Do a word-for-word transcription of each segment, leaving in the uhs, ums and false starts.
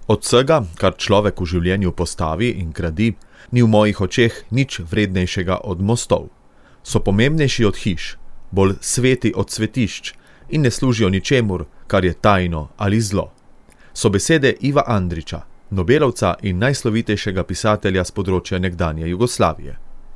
Od vsega, kar človek v življenju postavi in gradi, ni v mojih očeh nič vrednejšega od mostov. So pomembnejši od hiš, bolj sveti od svetišč in ne služijo ničemur, kar je tajno ali zlo. So besede Iva Andrića, Nobelovca in najslovitejšega pisatelja s področja nekdanje Jugoslavije.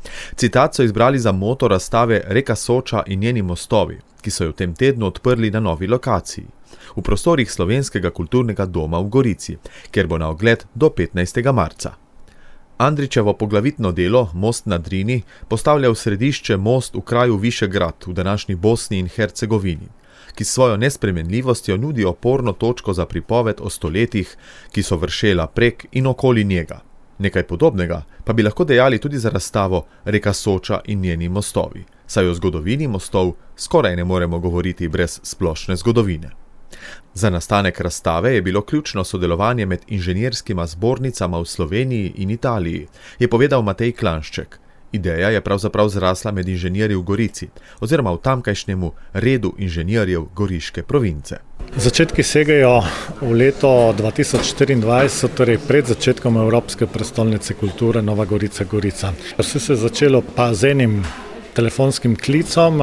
Citat so izbrali za moto razstave Reka Soča in njeni mostovi, ki so jo v tem tednu odprli na novi lokaciji, v prostorih Slovenskega kulturnega doma v Gorici, kjer bo na ogled do petnajstega marca. Andrićevo poglavitno delo Most na Drini postavlja v središče most v kraju Višegrad v današnji Bosni in Hercegovini, ki s svojo nespremenljivostjo nudi oporno točko za pripoved o stoletjih, ki so vršela prek in okoli njega. Nekaj podobnega pa bi lahko dejali tudi za razstavo Reka Soča in njeni mostovi, saj o zgodovini mostov skoraj ne moremo govoriti brez splošne zgodovine. Za nastanek razstave je bilo ključno sodelovanje med inženirskima zbornicama v Sloveniji in Italiji, je povedal Matej Klanšček. Ideja je pravzaprav zrasla med inženirji v Gorici, oziroma v tamkajšnjemu redu inženirjev goriške province. Začetki segajo v leto dva tisoč štiriindvajset, torej pred začetkom Evropske prestolnice kulture Nova Gorica Gorica. Vse se je začelo pa z enim telefonskim klicom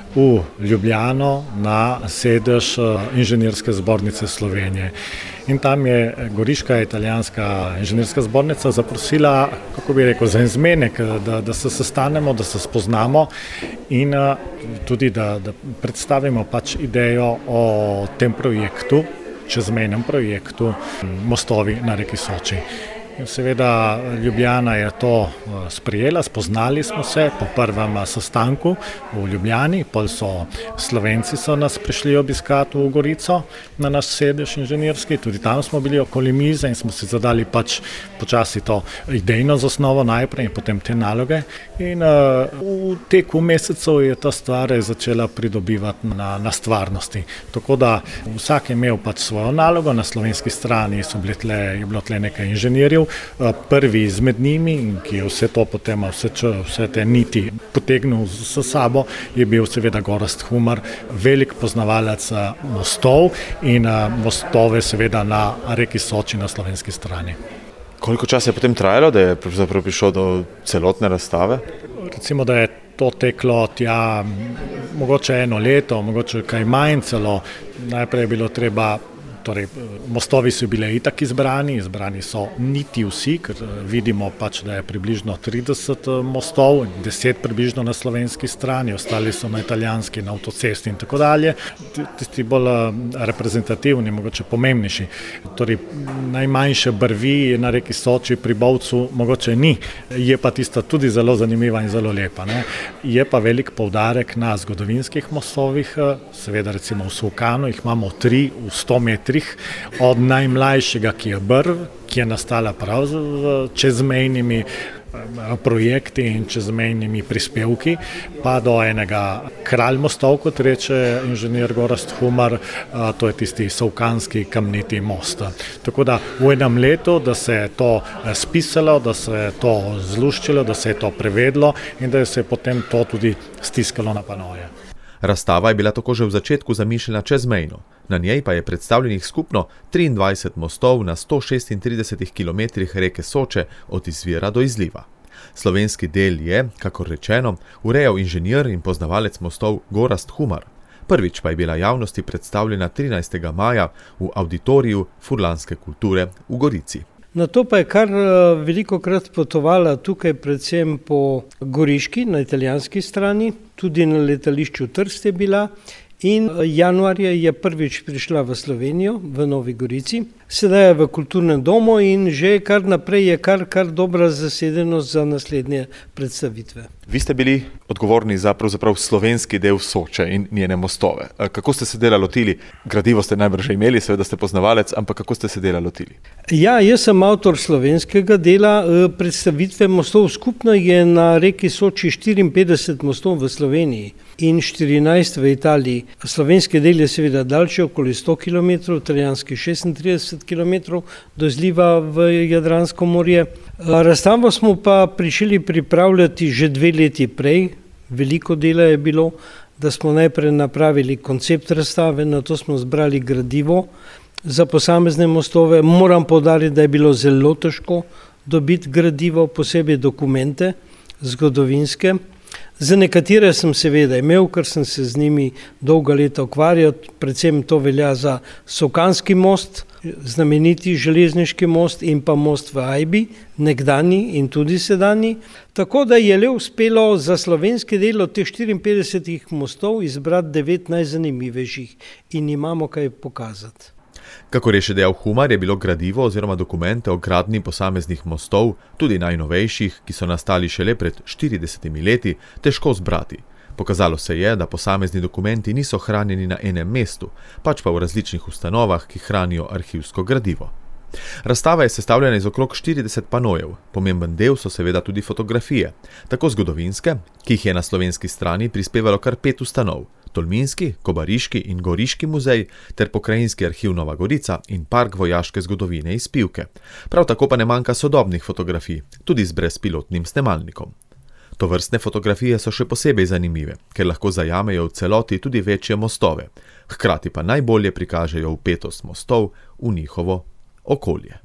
v Ljubljano na sedež inženirske zbornice Slovenije. In tam je goriška italijanska inženirska zbornica zaprosila, kako bi rekel, za en zmenek, da, da se sestanemo, da se spoznamo in tudi, da, da predstavimo pač idejo o tem projektu, čezmejnem projektu Mostovi na reki Soči. In seveda Ljubljana je to sprejela, spoznali smo se po prvem sestanku v Ljubljani, pol so Slovenci so nas prišli obiskati v Gorico na naš sedež inženirski, tudi tam smo bili okoli mize in smo si zadali pač počasi to idejno zasnovo najprej in potem te naloge. In uh, v teku mesecev je ta stvar začela pridobivati na, na stvarnosti. Tako da vsak je imel pač svojo nalogo, na slovenski strani so bili tle, je bilo tle nekaj inženirjev. Prvi izmed njimi, ki je vse to potem, vse, vse te niti potegnil s sabo, je bil seveda Gorazd Humar, velik poznavalec mostov in mostove seveda na reki Soči na slovenski strani. Koliko časa je potem trajalo, da je pravzaprav prišlo do celotne razstave? Recimo, da je to teklo tja mogoče eno leto, mogoče kaj manj celo. Najprej je bilo treba Torej, mostovi so bile itak izbrani, izbrani so niti vsi, ker vidimo pač, da je približno trideset mostov, deset približno na slovenski strani, ostali so na italijanski, na avtocesti in tako dalje. Tisti bolj reprezentativni, mogoče pomembnejši. Torej, najmanjše brvi na reki Soči pri Bovcu mogoče ni, je pa tista tudi zelo zanimiva in zelo lepa. Ne? Je pa velik poudarek na zgodovinskih mostovih, seveda recimo v Solkanu jih imamo tri v sto metrih, od najmlajšega, ki je brv, ki je nastala prav z čezmejnimi projekti in čezmejnimi prispevki, pa do enega kralj mostov, kot reče inženir Gorazd Humar, to je tisti solkanski kamniti most. Tako da v enem letu, da se je to spisalo, da se je to zluščilo, da se je to prevedlo in da se je potem to tudi stiskalo na panoje. Razstava je bila tako že v začetku zamišljena čezmejno. Na njej pa je predstavljenih skupno triindvajset mostov na sto šestintridesetih kilometrih reke Soče od izvira do izliva. Slovenski del je, kakor rečeno, urejal inženir in poznavalec mostov Gorazd Humar. Prvič pa je bila javnosti predstavljena trinajstega maja v avditoriju Furlanske kulture v Gorici. Na to pa je kar veliko krat potovala tukaj predvsem po Goriški, na italijanski strani, tudi na letališču Trst je bila in januarja je prvič prišla v Slovenijo, v Novi Gorici. Sedaj je v kulturnem domu in že kar naprej je kar, kar dobra zasedenost za naslednje predstavitve. Vi ste bili odgovorni za pravzaprav slovenski del Soče in njene mostove. Kako ste se dela lotili? Gradivo ste najbrž že imeli, seveda ste poznavalec, ampak kako ste se dela lotili? Ja, jaz sem avtor slovenskega dela predstavitve mostov. Skupno je na reki Soči štiriinpetdeset mostov v Sloveniji in štirinajst v Italiji. Slovenski del je seveda daljši, okoli sto kilometrov, italijanski šestintrideset kilometrov do izliva v Jadransko morje. Razstavo smo pa pričeli pripravljati že dve leti prej. Veliko dela je bilo, da smo najprej napravili koncept razstave, nato smo zbrali gradivo, za posamezne mostove. Moram poudariti, da je bilo zelo težko dobiti gradivo, posebej dokumente zgodovinske. Za nekatere sem seveda imel, ker sem se z njimi dolga leta ukvarjal, predvsem to velja za Solkanski most, znameniti železniški most in pa most v Ajbi, nekdanji in tudi sedanji. Tako da je le uspelo za slovenske delo teh štiriinpetdesetih mostov izbrati devet najzanimivejših in imamo kaj pokazati. Kakor je še dejal Humar, je bilo gradivo oziroma dokumente o gradnji posameznih mostov, tudi najnovejših, ki so nastali šele pred štiridesetimi leti, težko zbrati. Pokazalo se je, da posamezni dokumenti niso hranjeni na enem mestu, pač pa v različnih ustanovah, ki hranijo arhivsko gradivo. Razstava je sestavljena iz okrog štirideset panojev, pomemben del so seveda tudi fotografije, tako zgodovinske, ki jih je na slovenski strani prispevalo kar pet ustanov, Tolminski, Kobariški in Goriški muzej ter Pokrajinski arhiv Nova Gorica in Park vojaške zgodovine iz Pivke. Prav tako pa ne manjka sodobnih fotografij, tudi z brezpilotnim snemalnikom. Tovrstne fotografije so še posebej zanimive, ker lahko zajamejo v celoti tudi večje mostove, hkrati pa najbolje prikažejo vpetost mostov v njihovo okolje.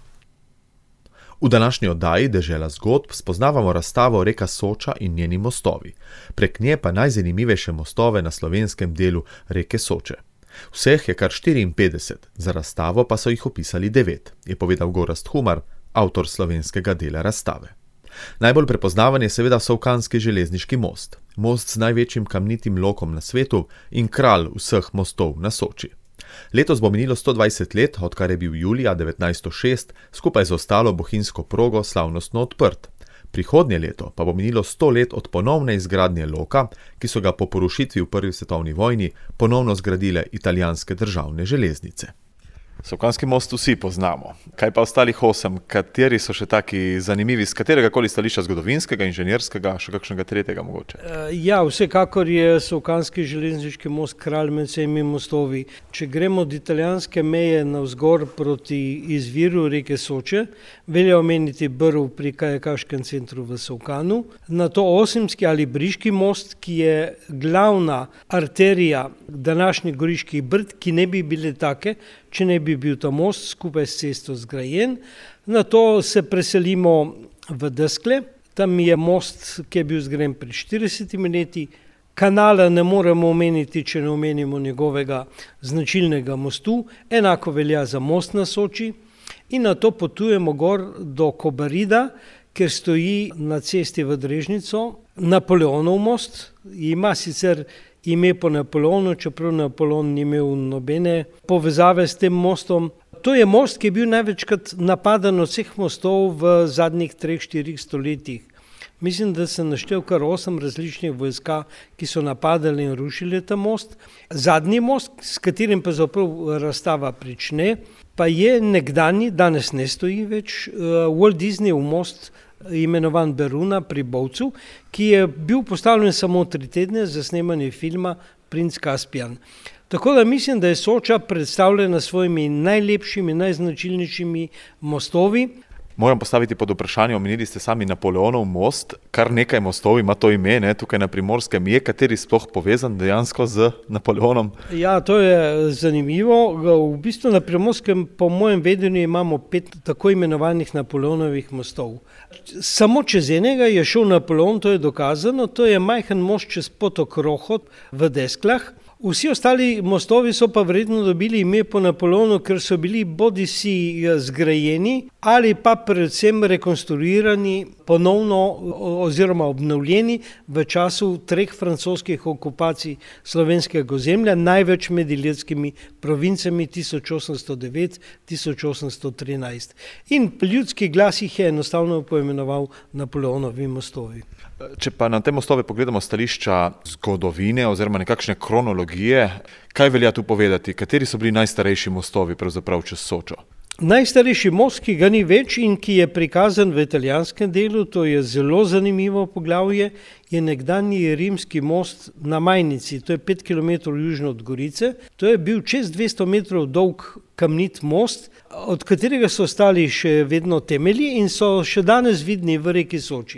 V današnji oddaji Dežela zgodb spoznavamo razstavo Reka Soča in njeni mostovi, prek nje pa najzanimivejše mostove na slovenskem delu reke Soče. Vseh je kar štiriinpetdeset, za razstavo pa so jih opisali devet, je povedal Gorazd Humar, avtor slovenskega dela razstave. Najbolj prepoznavan je seveda Solkanski železniški most, most z največjim kamnitim lokom na svetu in kralj vseh mostov na Soči. Letos bo minilo sto dvajset let, odkar je bil julija devetnajststo šest skupaj z ostalo bohinjsko progo slavnostno odprt. Prihodnje leto pa bo minilo sto let od ponovne izgradnje loka, ki so ga po porušitvi v prvi svetovni vojni ponovno zgradile italijanske državne železnice. Solkanski most vsi poznamo. Kaj pa ostalih osem? Kateri so še taki zanimivi, z katerega koli stališča zgodovinskega, inženirskega, še kakšnega tretjega mogoče? Ja, vsekakor je Solkanski železniški most kralj med vsemi mostovi. Če gremo od italijanske meje navzgor proti izviru reke Soče, velja omeniti Brv pri kajakaškem centru v Solkanu, nato Osimski ali Briški most, ki je glavna arterija današnjih Goriških brd, ki ne bi bile take, če ne bi bil ta most skupaj s cesto zgrajen. Nato se preselimo v Deskle, tam je most, ki je bil zgrajen pred štiridesetimi leti. Kanala ne moremo omeniti, če ne omenimo njegovega značilnega mostu, enako velja za most na Soči. In nato potujemo gor do Kobarida, kjer stoji na cesti v Drežnico Napoleonov most, ima sicer ime po Napoleonu, čeprav Napoleon ni imel nobene povezave s tem mostom. To je most, ki je bil največkrat napadan od vseh mostov v zadnjih treh, štirih stoletjih. Mislim, da sem naštel kar osem različnih vojska, ki so napadali in rušili ta most. Zadnji most, s katerim pa zapravo razstava prične, pa je nekdanji, danes ne stoji več, Walt Disneyjev most, imenovan Beruna pri Bovcu, ki je bil postavljen samo tri tedne za snemanje filma Princ Kaspijan. Tako da mislim, da je Soča predstavljena s svojimi najlepšimi, najznačilnejšimi mostovi. Moram postaviti pod vprašanje, omenili ste sami Napoleonov most, kar nekaj mostov ima to ime, ne, tukaj na Primorskem, je kateri sploh povezan dejansko z Napoleonom? Ja, to je zanimivo. V bistvu na Primorskem, po mojem vedenju, imamo pet tako imenovanih Napoleonovih mostov. Samo čez enega je šel Napoleon, to je dokazano, to je majhen most čez potok Rohot v Desklah. Vsi ostali mostovi so pa vredno dobili ime po Napoleonu, ker so bili bodisi zgrajeni ali pa predvsem rekonstruirani ponovno oziroma obnovljeni v času treh francoskih okupacij slovenskega ozemlja, največ med ilirskimi provincami tisoč osemsto devet do tisoč osemsto trinajst. In ljudski glas jih je enostavno poimenoval Napoleonovi mostovi. Če pa na te mostove pogledamo stališča zgodovine oziroma nekakšne kronologije, kaj velja tu povedati? Kateri so bili najstarejši mostovi pravzaprav čez Sočo? Najstarejši most, ki ga ni več in ki je prikazan v italijanskem delu, to je zelo zanimivo poglavje, je nekdanji rimski most na Majnici, to je pet kilometrov južno od Gorice. To je bil čez dvesto metrov dolg kamnit most, od katerega so ostali še vedno temelji in so še danes vidni v reki Soči.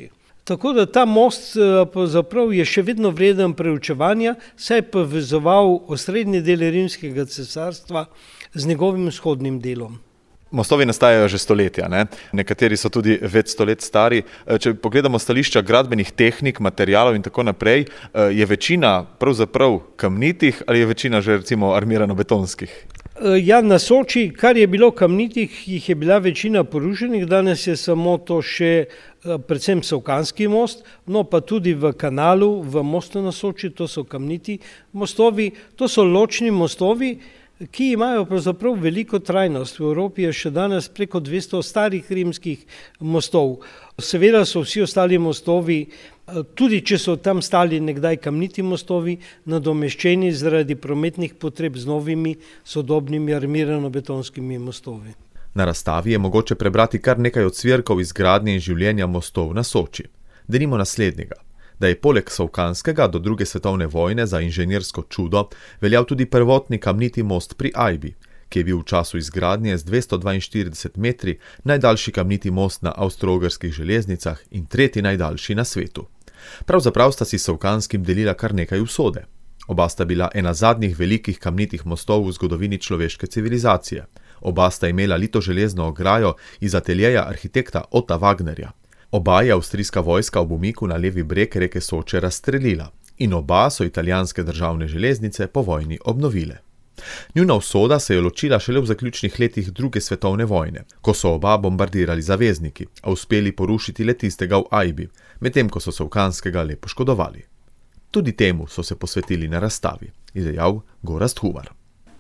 Tako da ta most pravzaprav je še vedno vreden preučevanja, saj je povezoval osrednji del Rimskega cesarstva z njegovim vzhodnim delom. Mostovi nastajajo že stoletja, ne? Nekateri so tudi več sto let stari. Če pogledamo stališča gradbenih tehnik, materialov in tako naprej, je večina pravzaprav kamnitih ali je večina že recimo armirano-betonskih? Ja, na Soči, kar je bilo kamnitih, jih je bila večina porušenih, danes je samo to še predvsem Solkanski most, no pa tudi v kanalu, v mostu na Soči, to so kamniti mostovi, to so ločni mostovi, ki imajo pravzaprav veliko trajnost. V Evropi je še danes preko dvesto starih rimskih mostov. Seveda so vsi ostali mostovi, tudi če so tam stali nekdaj kamniti mostovi, nadomeščeni zaradi prometnih potreb z novimi sodobnimi armirano-betonskimi mostovi. Na razstavi je mogoče prebrati kar nekaj ocvirkov izgradnje in življenja mostov na Soči. Denimo naslednjega, da je poleg Solkanskega do druge svetovne vojne za inženirsko čudo veljal tudi prvotni kamniti most pri Ajbi, ki je bil v času izgradnje z dvesto dvainštirideset metri najdaljši kamniti most na avstro-ogrskih železnicah in tretji najdaljši na svetu. Pravzaprav sta si s Solkanskim delila kar nekaj usode. Oba sta bila ena zadnjih velikih kamnitih mostov v zgodovini človeške civilizacije. Oba sta imela litoželezno ograjo iz ateljeja arhitekta Otta Wagnerja. Oba je avstrijska vojska ob umiku na levi breg reke Soče razstrelila in oba so italijanske državne železnice po vojni obnovile. Njuna usoda se je ločila šele v zaključnih letih druge svetovne vojne, ko so oba bombardirali zavezniki, a uspeli porušiti le tistega v Ajbi, medtem ko so Solkanskega le poškodovali. Tudi temu so se posvetili na razstavi, je dejal Gorazd Humar.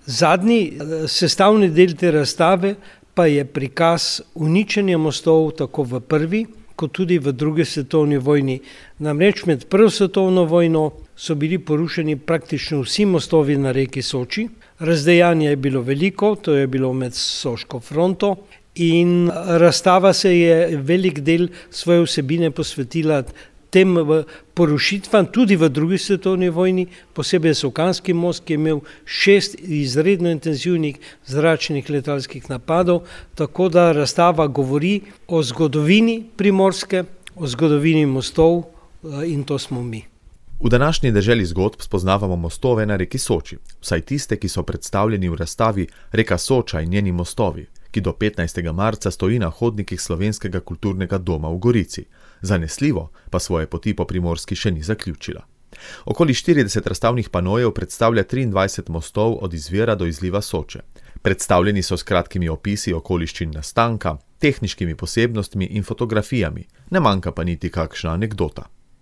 Zadnji sestavni del te razstave pa je prikaz uničenja mostov tako v prvi, kot tudi v drugi svetovni vojni. Namreč med prvo svetovno vojno so bili porušeni praktično vsi mostovi na reki Soči. Razdejanje je bilo veliko, to je bilo med Soško fronto in razstava se je velik del svoje vsebine posvetila tem porušitvam tudi v drugi svetovni vojni, posebej Solkanski most, ki je imel šest izredno intenzivnih zračnih letalskih napadov, tako da razstava govori o zgodovini Primorske, o zgodovini mostov in to smo mi. V današnji deželi zgodb spoznavamo mostove na reki Soči, vsaj tiste, ki so predstavljeni v razstavi Reka Soča in njeni mostovi, ki do petnajstega marca stoji na hodnikih Slovenskega kulturnega doma v Gorici. Zanesljivo pa svoje poti po Primorski še ni zaključila. Okoli štirideset razstavnih panojev predstavlja triindvajset mostov od izvira do izliva Soče. Predstavljeni so s kratkimi opisi okoliščin nastanka, tehniškimi posebnostmi in fotografijami, ne manjka pa niti kakšna anekdota.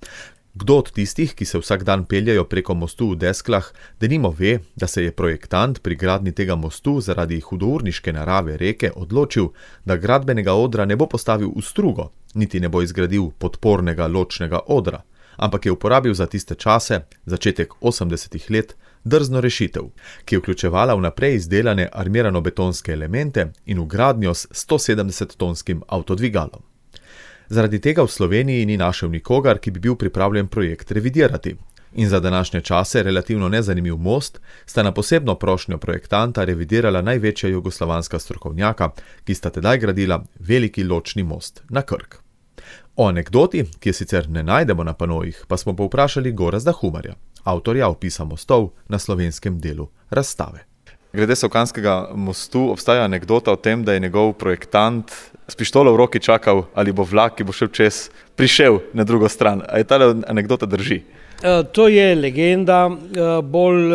Kdo od tistih, ki se vsak dan peljejo preko mostu v Desklah, denimo ve, da se je projektant pri gradnji tega mostu zaradi hudourniške narave reke odločil, da gradbenega odra ne bo postavil v strugo, niti ne bo izgradil podpornega ločnega odra, ampak je uporabil za tiste čase, začetek osemdesetih let, drzno rešitev, ki je vključevala vnaprej izdelane armirano-betonske elemente in vgradnjo s stosedemdesettonskim avtodvigalom. Zaradi tega v Sloveniji ni našel nikogar, ki bi bil pripravljen projekt revidirati. In za današnje čase relativno nezanimiv most sta na posebno prošnjo projektanta revidirala največja jugoslovanska strokovnjaka, ki sta tedaj gradila veliki ločni most na Krk. O anekdoti, ki je sicer ne najdemo na panojih, pa smo povprašali Gorazda Humarja, avtorja opisa mostov na slovenskem delu razstave. Glede Solkanskega mostu obstaja anekdota o tem, da je njegov projektant s pištolo v roki čakal, ali bo vlak, ki bo šel čez, prišel na drugo stran. A je ta anekdota drži? To je legenda, bolj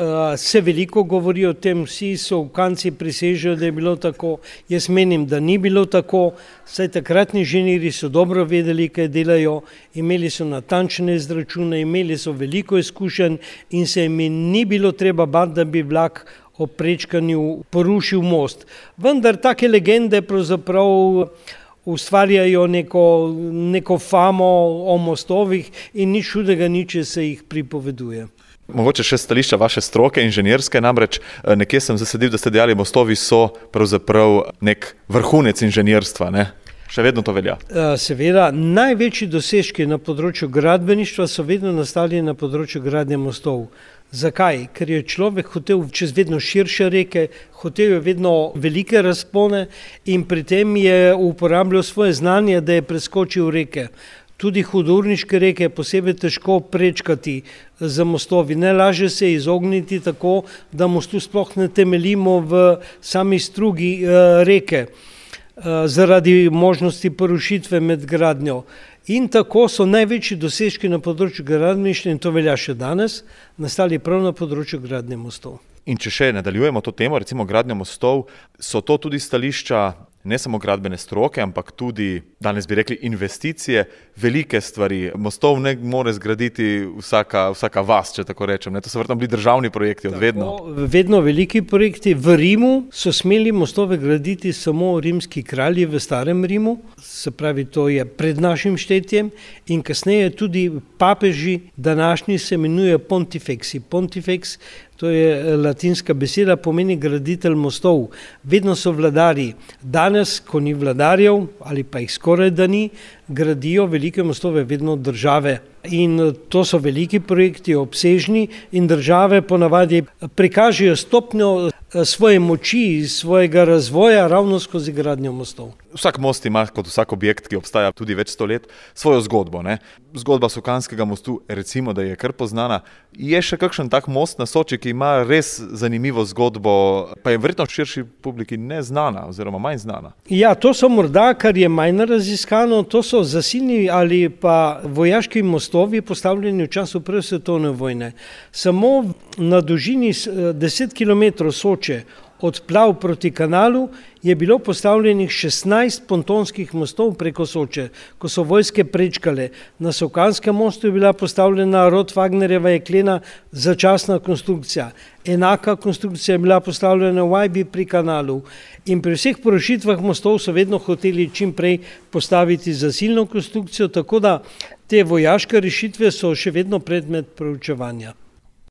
se veliko govori o tem, vsi Solkanci prisežejo, da je bilo tako. Jaz menim, da ni bilo tako, saj takratni inženirji so dobro vedeli, kaj delajo, imeli so natančne izračune, imeli so veliko izkušenj in se jim ni bilo treba bati, da bi vlak ob prečkanju porušil most. Vendar take legende pravzaprav ustvarjajo neko, neko famo o mostovih in nič čudega ni, če se jih pripoveduje. Mogoče še stališča vaše stroke, inženirske, namreč nekje sem zasedil, da ste dejali, mostovi so pravzaprav nek vrhunec inženirstva, ne? Še vedno to velja? Seveda, največji dosežki na področju gradbeništva so vedno nastali na področju gradnje mostov. Zakaj? Ker je človek hotel čez vedno širše reke, hotel je vedno velike razpone in pri tem je uporabljal svoje znanje, da je preskočil reke. Tudi hudourniške reke je posebej težko prečkati z mostovi. Najlažje se izogniti tako, da mostu sploh ne temeljimo v sami strugi reke zaradi možnosti porušitve med gradnjo. In tako so največji dosežki na področju gradbeništva, in to velja še danes, nastali prav na področju gradnje mostov. In če še nadaljujemo to temo, recimo gradnja mostov, so to tudi stališča ne samo gradbene stroke, ampak tudi, danes bi rekli, investicije, velike stvari. Mostov ne more zgraditi vsaka, vsaka vas, če tako rečem. Ne? To so verjetno bili državni projekti od vedno. Tako, vedno veliki projekti. V Rimu so smeli mostove graditi samo rimski kralji v starem Rimu, se pravi, to je pred našim štetjem, in kasneje tudi papeži, današnji se imenuje pontifexi. Pontifex, to je latinska beseda, pomeni graditelj mostov. Vedno so vladarji. Danes, ko ni vladarjev, ali pa jih skoraj da ni, gradijo velike mostove vedno države. In to so veliki projekti, obsežni, in države ponavadi prikažejo stopnjo svoje moči, svojega razvoja ravno skozi gradnjo mostov. Vsak most ima, kot vsak objekt, ki obstaja tudi več sto let, svojo zgodbo. Ne? Zgodba Sokanskega mostu, recimo, da je kar poznana. Je še kakšen tak most na Soči, ki ima res zanimivo zgodbo, pa je verjetno širši publiki neznana oziroma manj znana? Ja, to so morda, kar je manj raziskano, to so zasilni ali pa vojaški mostovi postavljeni v času prve svetovne vojne. Samo na dolžini deset kilometrov Soče od Plav proti kanalu je bilo postavljenih šestnajst pontonskih mostov preko Soče, ko so vojske prečkale. Na Sokanskem mostu je bila postavljena Rotwagnerjeva jeklena začasna konstrukcija. Enaka konstrukcija je bila postavljena v Ajbi pri kanalu. In pri vseh porušitvah mostov so vedno hoteli čim prej postaviti zasilno konstrukcijo, tako da te vojaške rešitve so še vedno predmet proučevanja.